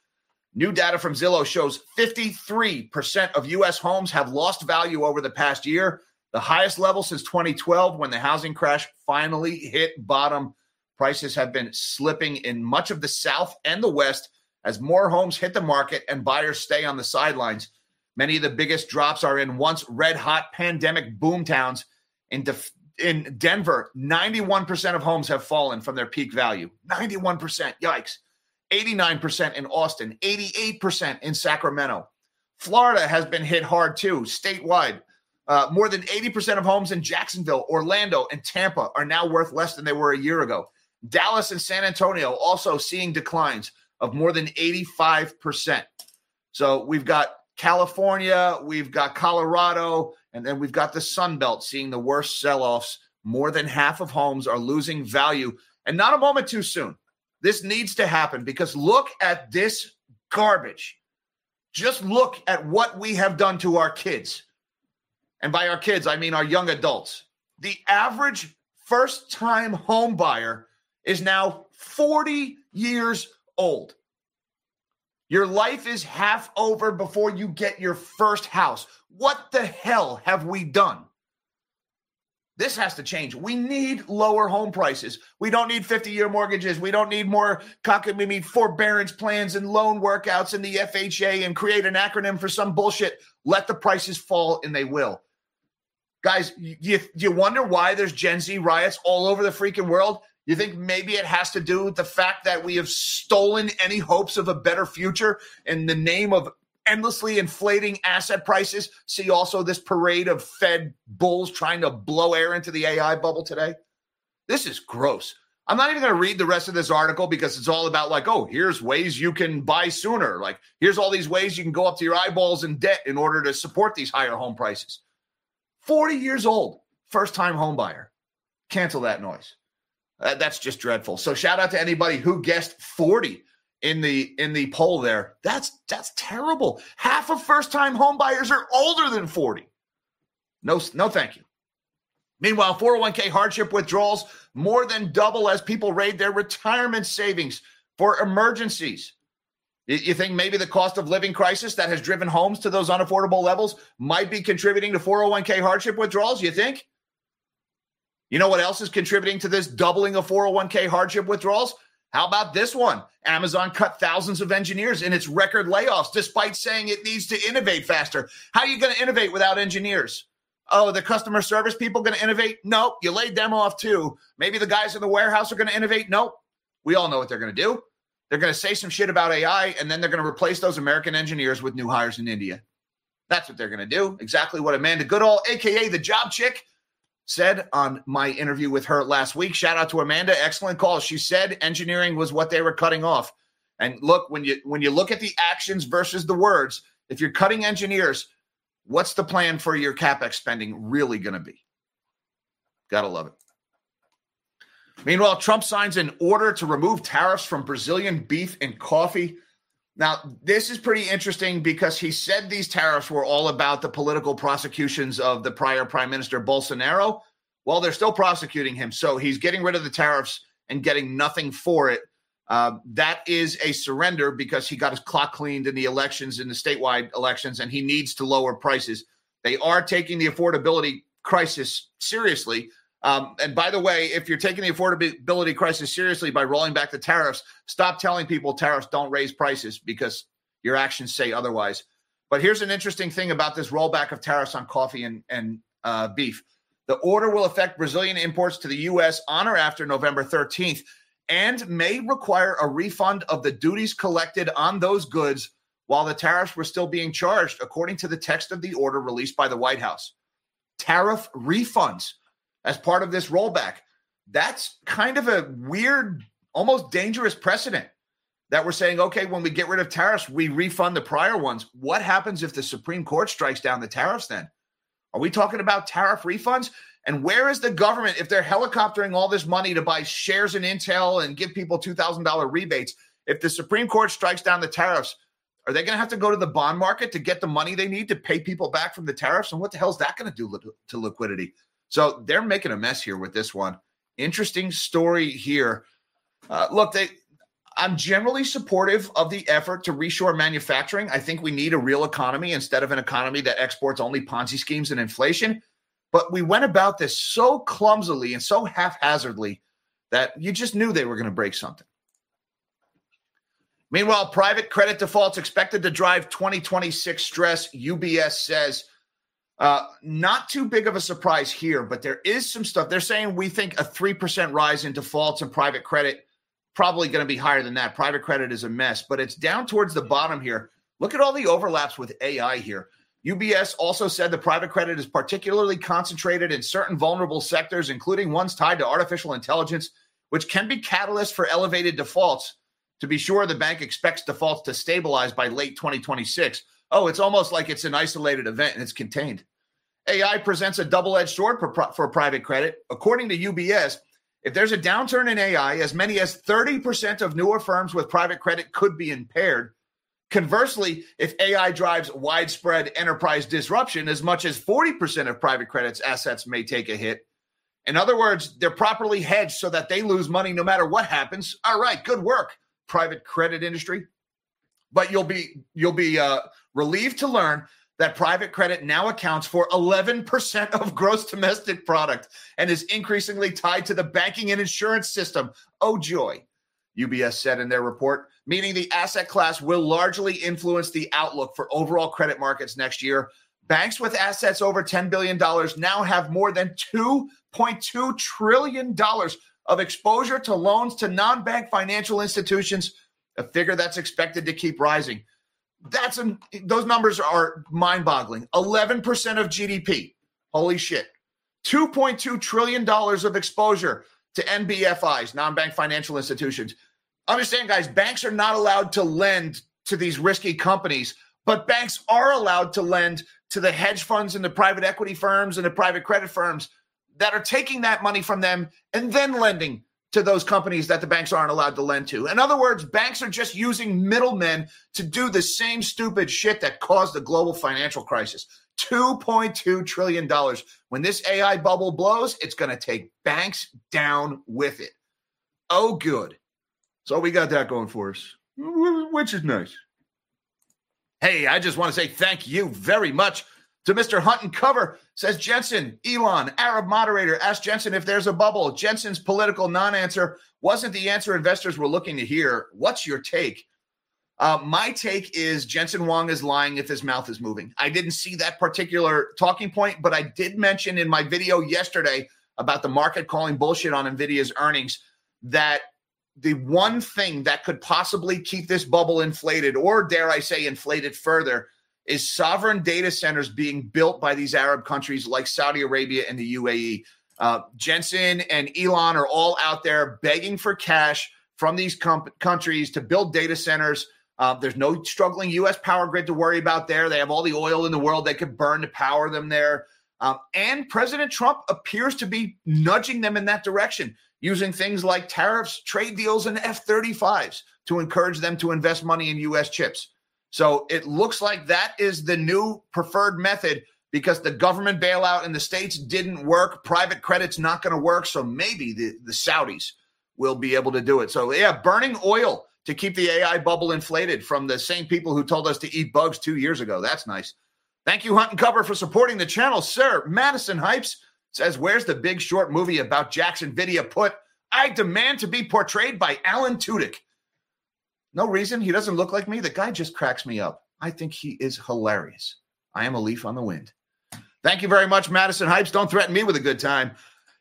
New data from Zillow shows fifty-three percent of U S homes have lost value over the past year, the highest level since twenty twelve when the housing crash finally hit bottom. Prices have been slipping in much of the South and the West as more homes hit the market and buyers stay on the sidelines. Many of the biggest drops are in once red-hot pandemic boom towns. In, Def- in Denver, ninety-one percent of homes have fallen from their peak value. ninety-one percent, yikes. eighty-nine percent in Austin, eighty-eight percent in Sacramento. Florida has been hit hard too, statewide. Uh, more than eighty percent of homes in Jacksonville, Orlando, and Tampa are now worth less than they were a year ago. Dallas and San Antonio also seeing declines of more than eighty-five percent. So we've got California, we've got Colorado, and then we've got the Sun Belt seeing the worst sell-offs. More than half of homes are losing value, and not a moment too soon. This needs to happen because look at this garbage. Just look at what we have done to our kids. And by our kids, I mean our young adults. The average first-time home buyer is now forty years old. Your life is half over before you get your first house. What the hell have we done? This has to change. We need lower home prices. We don't need fifty-year mortgages. We don't need more cockamamie forbearance plans and loan workouts and the F H A and create an acronym for some bullshit. Let the prices fall, and they will. Guys, you, you wonder why there's Gen Z riots all over the freaking world? You think maybe it has to do with the fact that we have stolen any hopes of a better future in the name of endlessly inflating asset prices? See also this parade of Fed bulls trying to blow air into the A I bubble today. This is gross. I'm not even going to read the rest of this article because it's all about like, oh, here's ways you can buy sooner. Like, here's all these ways you can go up to your eyeballs in debt in order to support these higher home prices. forty years old, first-time home buyer. Cancel that noise. Uh, that's just dreadful. So shout out to anybody who guessed forty in the in the poll there. That's that's terrible. Half of first-time home buyers are older than forty. No, no thank you. Meanwhile, four oh one k hardship withdrawals more than double as people raid their retirement savings for emergencies. You, you think maybe the cost of living crisis that has driven homes to those unaffordable levels might be contributing to four oh one k hardship withdrawals, you think? You know what else is contributing to this doubling of four oh one k hardship withdrawals? How about this one? Amazon cut thousands of engineers in its record layoffs, despite saying it needs to innovate faster. How are you going to innovate without engineers? Oh, the customer service people going to innovate? Nope. You laid them off too. Maybe the guys in the warehouse are going to innovate? Nope. We all know what they're going to do. They're going to say some shit about A I, and then they're going to replace those American engineers with new hires in India. That's what they're going to do. Exactly what Amanda Goodall, a k a the job chick, said on my interview with her last week. Shout out to Amanda. Excellent call. She said engineering was what they were cutting off. And look, when you when you look at the actions versus the words, if you're cutting engineers, what's the plan for your CapEx spending really going to be? Gotta love it. Meanwhile, Trump signs an order to remove tariffs from Brazilian beef and coffee. Now, this is pretty interesting because he said these tariffs were all about the political prosecutions of the prior Prime Minister Bolsonaro. Well, they're still prosecuting him. So he's getting rid of the tariffs and getting nothing for it. Uh, that is a surrender because he got his clock cleaned in the elections, in the statewide elections, and he needs to lower prices. They are taking the affordability crisis seriously. Um, and by the way, if you're taking the affordability crisis seriously by rolling back the tariffs, stop telling people tariffs don't raise prices because your actions say otherwise. But here's an interesting thing about this rollback of tariffs on coffee and, and uh, beef. The order will affect Brazilian imports to the U S on or after November thirteenth and may require a refund of the duties collected on those goods while the tariffs were still being charged, according to the text of the order released by the White House. Tariff refunds as part of this rollback. That's kind of a weird, almost dangerous precedent that we're saying, okay, when we get rid of tariffs, we refund the prior ones. What happens if the Supreme Court strikes down the tariffs then? Are we talking about tariff refunds? And where is the government if they're helicoptering all this money to buy shares in Intel and give people two thousand dollars rebates? If the Supreme Court strikes down the tariffs, are they going to have to go to the bond market to get the money they need to pay people back from the tariffs? And what the hell is that going to do to liquidity? So they're making a mess here with this one. Interesting story here. Uh, look, they, I'm generally supportive of the effort to reshore manufacturing. I think we need a real economy instead of an economy that exports only Ponzi schemes and inflation. But we went about this so clumsily and so haphazardly that you just knew they were going to break something. Meanwhile, private credit defaults expected to drive twenty twenty-six stress, U B S says. Uh, not too big of a surprise here, but there is some stuff. They're saying we think a three percent rise in defaults and private credit, probably going to be higher than that. Private credit is a mess, but it's down towards the bottom here. Look at all the overlaps with A I here. U B S also said the private credit is particularly concentrated in certain vulnerable sectors, including ones tied to artificial intelligence, which can be catalysts for elevated defaults. To be sure, the bank expects defaults to stabilize by late twenty twenty-six. Oh, it's almost like it's an isolated event and it's contained. A I presents a double-edged sword for, for private credit. According to U B S, if there's a downturn in A I, as many as thirty percent of newer firms with private credit could be impaired. Conversely, if A I drives widespread enterprise disruption, as much as forty percent of private credit's assets may take a hit. In other words, they're properly hedged so that they lose money no matter what happens. All right, good work, private credit industry. But you'll be you'll be uh, relieved to learn that private credit now accounts for eleven percent of gross domestic product and is increasingly tied to the banking and insurance system. Oh, joy, U B S said in their report, meaning the asset class will largely influence the outlook for overall credit markets next year. Banks with assets over ten billion dollars now have more than two point two trillion dollars of exposure to loans to non-bank financial institutions, a figure that's expected to keep rising. That's an, those numbers are mind-boggling. eleven percent of G D P. Holy shit. two point two trillion dollars of exposure to N B F Is, non-bank financial institutions. Understand, guys, banks are not allowed to lend to these risky companies, but banks are allowed to lend to the hedge funds and the private equity firms and the private credit firms that are taking that money from them and then lending to those companies that the banks aren't allowed to lend to. In other words, banks are just using middlemen to do the same stupid shit that caused the global financial crisis. two point two trillion dollars. When this A I bubble blows, it's going to take banks down with it. Oh, good. So we got that going for us, which is nice. Hey, I just want to say thank you very much to Mister Hunt and Cover. Says Jensen, Elon, Arab moderator, asked Jensen if there's a bubble. Jensen's political non-answer wasn't the answer investors were looking to hear. What's your take? Uh, my take is Jensen Huang is lying if his mouth is moving. I didn't see that particular talking point, but I did mention in my video yesterday about the market calling bullshit on NVIDIA's earnings that the one thing that could possibly keep this bubble inflated, or dare I say inflated further, is sovereign data centers being built by these Arab countries like Saudi Arabia and the U A E. Uh, Jensen and Elon are all out there begging for cash from these com- countries to build data centers. Uh, there's no struggling U S power grid to worry about there. They have all the oil in the world they could burn to power them there. Um, and President Trump appears to be nudging them in that direction, using things like tariffs, trade deals, and F thirty-fives to encourage them to invest money in U S chips. So it looks like that is the new preferred method because the government bailout in the States didn't work. Private credit's not going to work. So maybe the, the Saudis will be able to do it. So, yeah, burning oil to keep the A I bubble inflated from the same people who told us to eat bugs two years ago. That's nice. Thank you, Hunt and Cover, for supporting the channel, sir. Madison Hypes says, where's the Big Short movie about Jackson Vidya put? I demand to be portrayed by Alan Tudyk. No reason. He doesn't look like me. The guy just cracks me up. I think he is hilarious. I am a leaf on the wind. Thank you very much, Madison Hypes. Don't threaten me with a good time.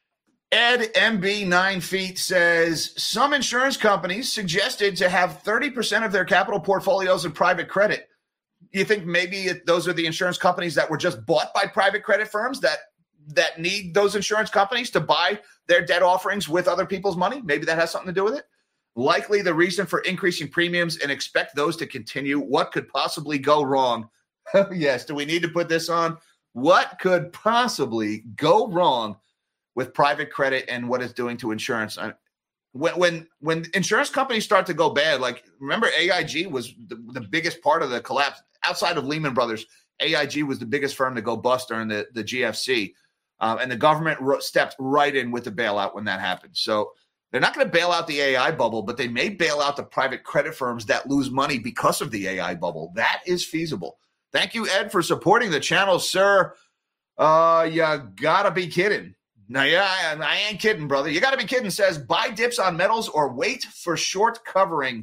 Ed M B nine feet says, some insurance companies suggested to have thirty percent of their capital portfolios in private credit. You think maybe those are the insurance companies that were just bought by private credit firms that, that need those insurance companies to buy their debt offerings with other people's money? Maybe that has something to do with it. Likely the reason for increasing premiums and expect those to continue. What could possibly go wrong? Yes, do we need to put this on? What could possibly go wrong with private credit and what it's doing to insurance? When when when insurance companies start to go bad, like remember A I G was the, the biggest part of the collapse. Outside of Lehman Brothers, A I G was the biggest firm to go bust during the, the G F C. Um, and the government ro- stepped right in with the bailout when that happened. So They're not going to bail out the A I bubble, but they may bail out the private credit firms that lose money because of the A I bubble. That is feasible. Thank you, Ed, for supporting the channel, sir. Uh, you gotta be kidding. Now, yeah, I, I ain't kidding, brother. You gotta be kidding. Says, buy dips on metals or wait for short covering.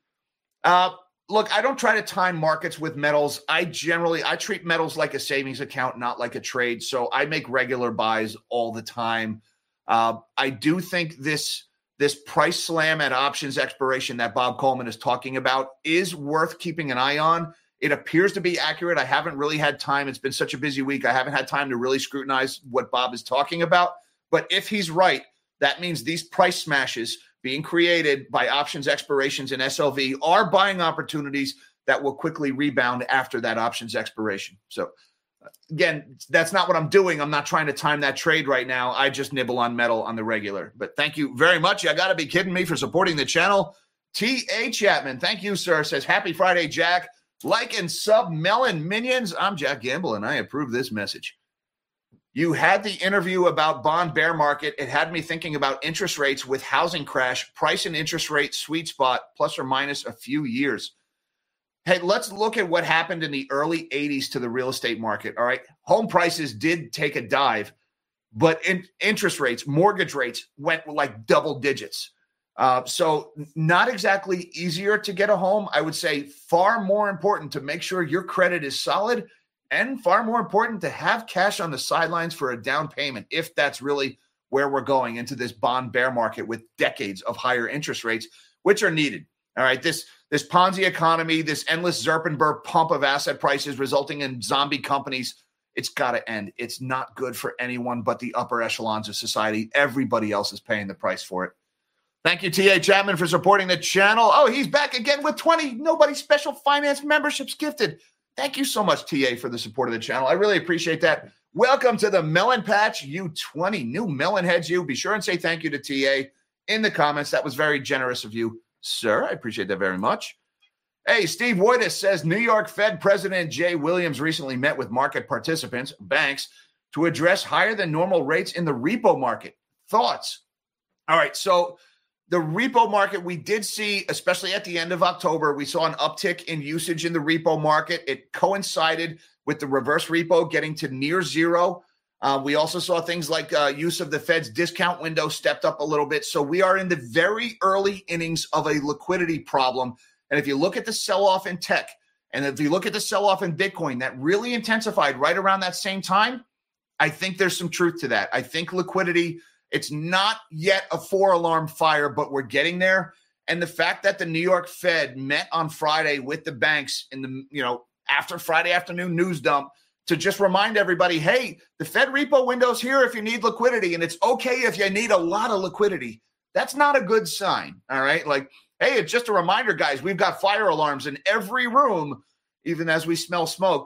Uh, look, I don't try to time markets with metals. I generally, I treat metals like a savings account, not like a trade. So I make regular buys all the time. Uh, I do think this, this price slam at options expiration that Bob Coleman is talking about is worth keeping an eye on. It appears to be accurate. I haven't really had time. It's been such a busy week. I haven't had time to really scrutinize what Bob is talking about. But if he's right, that means these price smashes being created by options expirations in S L V are buying opportunities that will quickly rebound after that options expiration. So again, that's not what I'm doing. I'm not trying to time that trade right now. I just nibble on metal on the regular. But thank you very much. You got to be kidding me for supporting the channel. T A Chapman, thank you, sir. Says, happy Friday, Jack. Like and sub Melon Minions. I'm Jack Gamble, and I approve this message. You had the interview about bond bear market. It had me thinking about interest rates with housing crash, price and interest rate sweet spot, plus or minus a few years. Hey, let's look at what happened in the early eighties to the real estate market, all right? Home prices did take a dive, but in interest rates, mortgage rates went like double digits. Uh, so not exactly easier to get a home. I would say far more important to make sure your credit is solid, and far more important to have cash on the sidelines for a down payment, if that's really where we're going into this bond bear market with decades of higher interest rates, which are needed. All right, this this Ponzi economy, this endless Zerpenberg pump of asset prices resulting in zombie companies, it's got to end. It's not good for anyone but the upper echelons of society. Everybody else is paying the price for it. Thank you, T A Chapman, for supporting the channel. Oh, he's back again with twenty Nobody Special Finance memberships gifted. Thank you so much, T A, for the support of the channel. I really appreciate that. Welcome to the Melon Patch U twenty. New Melon Heads U. Be sure and say thank you to T A in the comments. That was very generous of you, sir. I appreciate that very much. Hey, Steve Woitis says New York Fed President Jay Williams recently met with market participants, banks, to address higher than normal rates in the repo market. Thoughts? All right, so the repo market, we did see, especially at the end of October, we saw an uptick in usage in the repo market. It coincided with the reverse repo getting to near zero. Uh, we also saw things like uh, use of the Fed's discount window stepped up a little bit. So we are in the very early innings of a liquidity problem. And if you look at the sell-off in tech, and if you look at the sell-off in Bitcoin, that really intensified right around that same time, I think there's some truth to that. I think liquidity, it's not yet a four-alarm fire, but we're getting there. And the fact that the New York Fed met on Friday with the banks in the, you know, after Friday afternoon news dump to just remind everybody, hey, the Fed repo window's here if you need liquidity, and it's okay if you need a lot of liquidity. That's not a good sign, all right? Like, hey, it's just a reminder, guys, we've got fire alarms in every room, even as we smell smoke.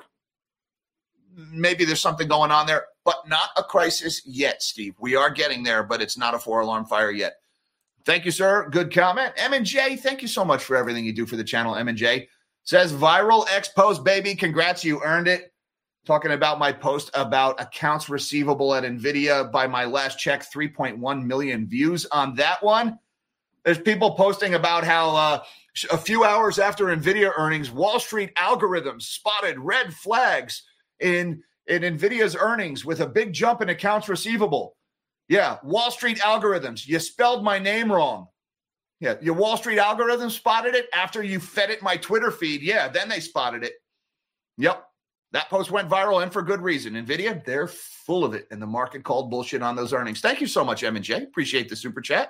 Maybe there's something going on there, but not a crisis yet, Steve. We are getting there, but it's not a four-alarm fire yet. Thank you, sir. Good comment. M and J, thank you so much for everything you do for the channel. M and J says, viral X post, baby. Congrats, you earned it. Talking about my post about accounts receivable at NVIDIA. By my last check, three point one million views on that one. There's people posting about how uh, a few hours after NVIDIA earnings, Wall Street algorithms spotted red flags in, in NVIDIA's earnings with a big jump in accounts receivable. Yeah, Wall Street algorithms. You spelled my name wrong. Yeah, your Wall Street algorithm spotted it after you fed it my Twitter feed. Yeah, then they spotted it. Yep. That post went viral, and for good reason. NVIDIA, they're full of it, and the market called bullshit on those earnings. Thank you so much, M and J. Appreciate the super chat.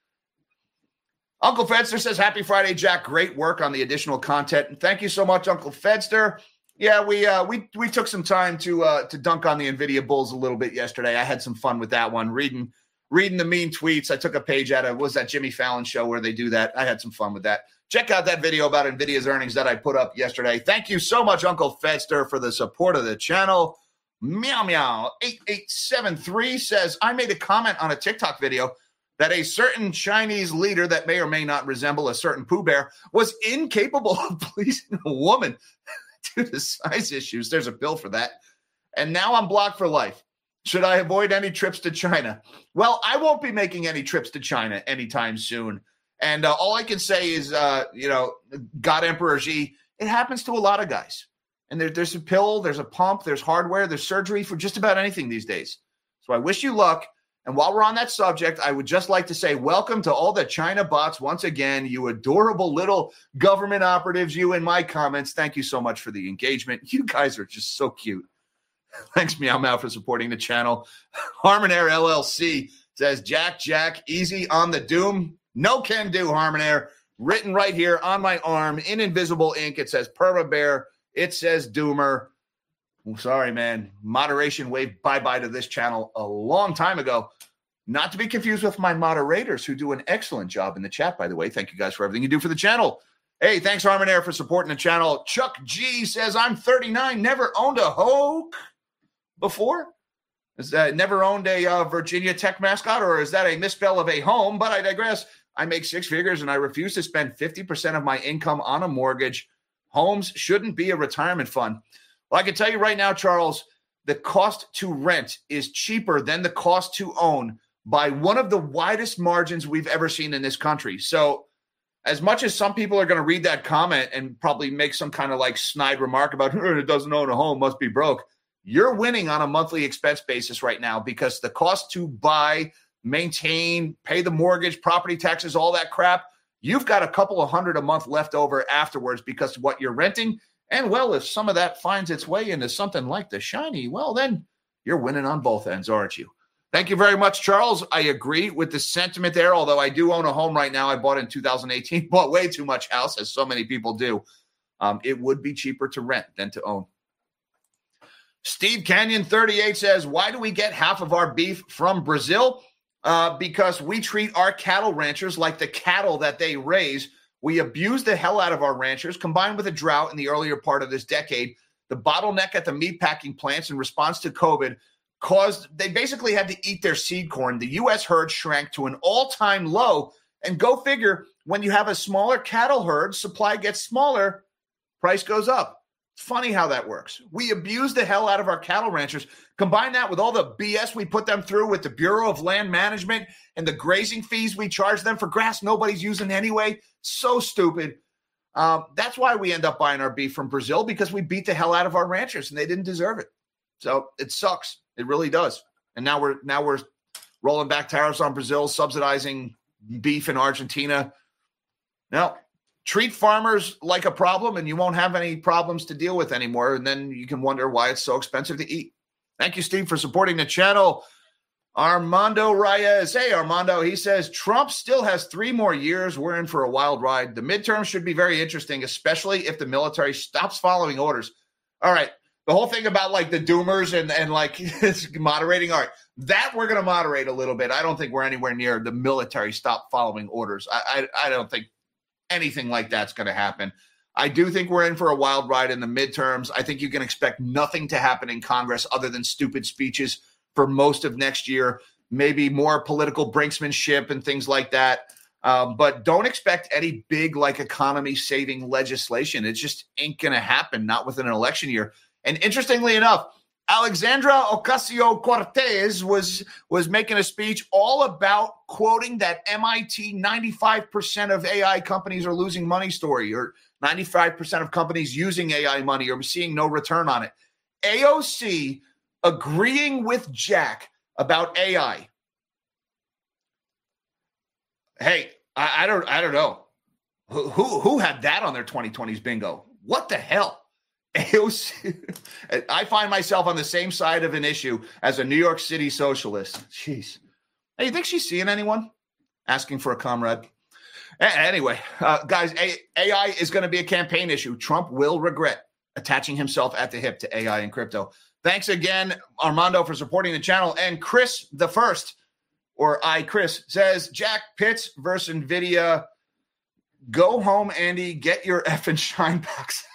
Uncle Fedster says, happy Friday, Jack. Great work on the additional content. And thank you so much, Uncle Fedster. Yeah, we uh, we we took some time to uh, to dunk on the NVIDIA bulls a little bit yesterday. I had some fun with that one, reading reading the mean tweets. I took a page out of, was that Jimmy Fallon show where they do that? I had some fun with that. Check out that video about NVIDIA's earnings that I put up yesterday. Thank you so much, Uncle Fedster, for the support of the channel. Meow Meow eight eight seven three says, I made a comment on a TikTok video that a certain Chinese leader that may or may not resemble a certain Pooh Bear was incapable of pleasing a woman due to size issues. There's a bill for that. And now I'm blocked for life. Should I avoid any trips to China? Well, I won't be making any trips to China anytime soon. And uh, all I can say is, uh, you know, God Emperor Xi, it happens to a lot of guys. And there, there's a pill, there's a pump, there's hardware, there's surgery for just about anything these days. So I wish you luck. And while we're on that subject, I would just like to say welcome to all the China bots once again, you adorable little government operatives, you in my comments. Thank you so much for the engagement. You guys are just so cute. Thanks, Meow Meow, for supporting the channel. Harmon Air L L C says, Jack, Jack, easy on the doom. No can do, Harmon Air. Written right here on my arm in invisible ink. It says Perma Bear. It says Doomer. I'm sorry, man. Moderation waved bye-bye to this channel a long time ago. Not to be confused with my moderators who do an excellent job in the chat, by the way. Thank you guys for everything you do for the channel. Hey, thanks, Harmon Air, for supporting the channel. Chuck G says, I'm thirty-nine, never owned a Hoke before. Is that never owned a uh, Virginia Tech mascot, or is that a misspell of a home? But I digress. I make six figures, and I refuse to spend fifty percent of my income on a mortgage. Homes shouldn't be a retirement fund. Well, I can tell you right now, Charles, the cost to rent is cheaper than the cost to own by one of the widest margins we've ever seen in this country. So as much as some people are going to read that comment and probably make some kind of like snide remark about it doesn't own a home, must be broke, you're winning on a monthly expense basis right now because the cost to buy, maintain, pay the mortgage, property taxes, all that crap, you've got a couple of hundred a month left over afterwards because of what you're renting. And, well, if some of that finds its way into something like the shiny, well, then you're winning on both ends, aren't you? Thank you very much, Charles. I agree with the sentiment there, although I do own a home right now. I bought it in two thousand eighteen, bought way too much house, as so many people do. Um, it would be cheaper to rent than to own. Steve Canyon thirty-eight says, why do we get half of our beef from Brazil? Uh, because we treat our cattle ranchers like the cattle that they raise. We abuse the hell out of our ranchers, combined with a drought in the earlier part of this decade. The bottleneck at the meatpacking plants in response to COVID caused, they basically had to eat their seed corn. The U S herd shrank to an all-time low. And go figure, when you have a smaller cattle herd, supply gets smaller, price goes up. It's funny how that works. We abuse the hell out of our cattle ranchers. Combine that with all the B S we put them through with the Bureau of Land Management and the grazing fees we charge them for grass nobody's using anyway. So stupid. Um, that's why we end up buying our beef from Brazil, because we beat the hell out of our ranchers and they didn't deserve it. So it sucks. It really does. And now we're now we're rolling back tariffs on Brazil, subsidizing beef in Argentina. Now, treat farmers like a problem and you won't have any problems to deal with anymore. And then you can wonder why it's so expensive to eat. Thank you, Steve, for supporting the channel. Armando Reyes. Hey, Armando. He says, Trump still has three more years. We're in for a wild ride. The midterms should be very interesting, especially if the military stops following orders. All right. The whole thing about like the doomers and, and like moderating. All right. That we're going to moderate a little bit. I don't think we're anywhere near the military stop following orders. I, I, I don't think anything like that's going to happen. I do think we're in for a wild ride in the midterms. I think you can expect nothing to happen in Congress other than stupid speeches for most of next year, maybe more political brinksmanship and things like that. Um, but don't expect any big like economy saving legislation. It just ain't going to happen, not within an election year. And interestingly enough, Alexandra Ocasio-Cortez was, was making a speech all about quoting that M I T ninety-five percent of A I companies are losing money story, or ninety-five percent of companies using A I money or seeing no return on it. A O C agreeing with Jack about A I. Hey, I, I don't I don't know. Who, who, who had that on their twenty twenties bingo? What the hell? A O C, I find myself on the same side of an issue as a New York City socialist. Jeez. Hey, you think she's seeing anyone? Asking for a comrade. A- anyway, uh, guys, a- AI is going to be a campaign issue. Trump will regret attaching himself at the hip to A I and crypto. Thanks again, Armando, for supporting the channel. And Chris the First, or I, Chris, says, Jack Pitts versus NVIDIA. Go home, Andy. Get your effing shine box.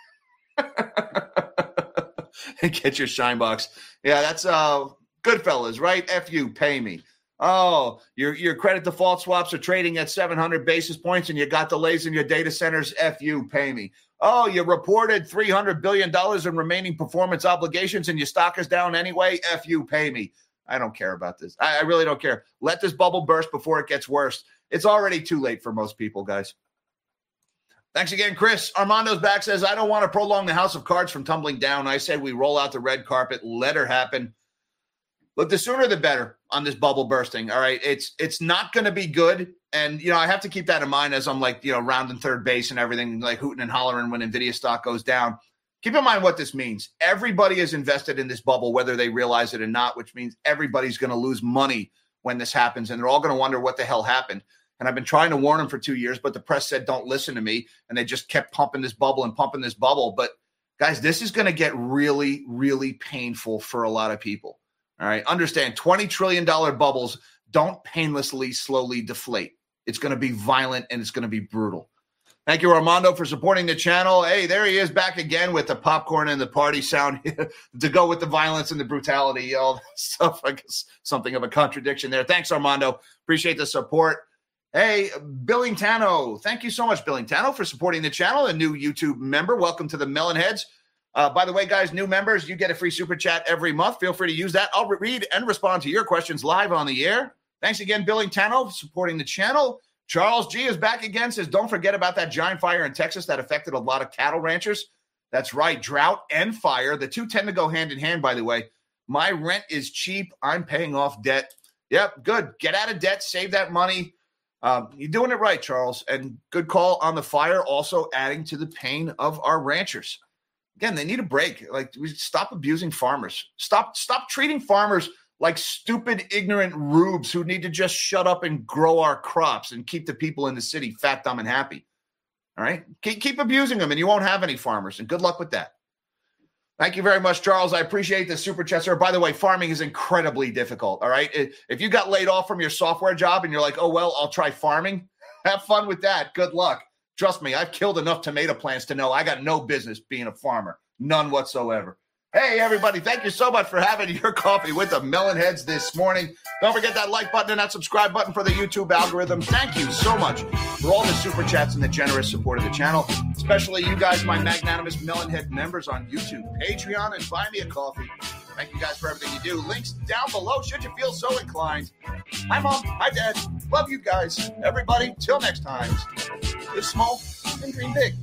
And get your shine box. Yeah, that's uh Goodfellas, right? F you, pay me. Oh, your your credit default swaps are trading at seven hundred basis points and you got delays in your data centers. F you, pay me. Oh, you reported three hundred billion dollars in remaining performance obligations and your stock is down anyway? F you, pay me. I don't care about this. I, I really don't care. Let this bubble burst before it gets worse. It's already too late for most people, guys. Thanks again, Chris. Armando's back, says, I don't want to prolong the house of cards from tumbling down. I say we roll out the red carpet, let her happen. Look, the sooner the better on this bubble bursting, all right? It's it's not going to be good. And, you know, I have to keep that in mind as I'm, like, you know, rounding third base and everything, like hooting and hollering when NVIDIA stock goes down. Keep in mind what this means. Everybody is invested in this bubble, whether they realize it or not, which means everybody's going to lose money when this happens, and they're all going to wonder what the hell happened. And I've been trying to warn them for two years, but the press said, don't listen to me. And they just kept pumping this bubble and pumping this bubble. But, guys, this is going to get really, really painful for a lot of people. All right. Understand, twenty trillion dollars bubbles don't painlessly, slowly deflate. It's going to be violent and it's going to be brutal. Thank you, Armando, for supporting the channel. Hey, there he is back again with the popcorn and the party sound to go with the violence and the brutality, all that stuff. I guess something of a contradiction there. Thanks, Armando. Appreciate the support. Hey, Billingtano. Thank you so much, Billingtano, for supporting the channel. A new YouTube member. Welcome to the Melonheads. Uh, by the way, guys, new members, you get a free super chat every month. Feel free to use that. I'll re- read and respond to your questions live on the air. Thanks again, Billingtano, for supporting the channel. Charles G is back again, says, don't forget about that giant fire in Texas that affected a lot of cattle ranchers. That's right, drought and fire. The two tend to go hand in hand, by the way. My rent is cheap. I'm paying off debt. Yep, good. Get out of debt. Save that money. Um, you're doing it right, Charles. And good call on the fire, also adding to the pain of our ranchers. Again, they need a break. Like, we stop abusing farmers. Stop, stop treating farmers like stupid, ignorant rubes who need to just shut up and grow our crops and keep the people in the city fat, dumb, and happy. All right? Keep, keep abusing them, and you won't have any farmers, and good luck with that. Thank you very much, Charles. I appreciate the super chat, sir. By the way, farming is incredibly difficult, all right? If you got laid off from your software job and you're like, oh, well, I'll try farming, have fun with that. Good luck. Trust me, I've killed enough tomato plants to know I got no business being a farmer. None whatsoever. Hey, everybody, thank you so much for having your coffee with the Melonheads this morning. Don't forget that like button and that subscribe button for the YouTube algorithm. Thank you so much for all the super chats and the generous support of the channel, especially you guys, my magnanimous Melonhead members on YouTube, Patreon, and Buy Me a Coffee. Thank you guys for everything you do. Links down below should you feel so inclined. Hi, Mom. Hi, Dad. Love you guys. Everybody, till next time, live small and dream big.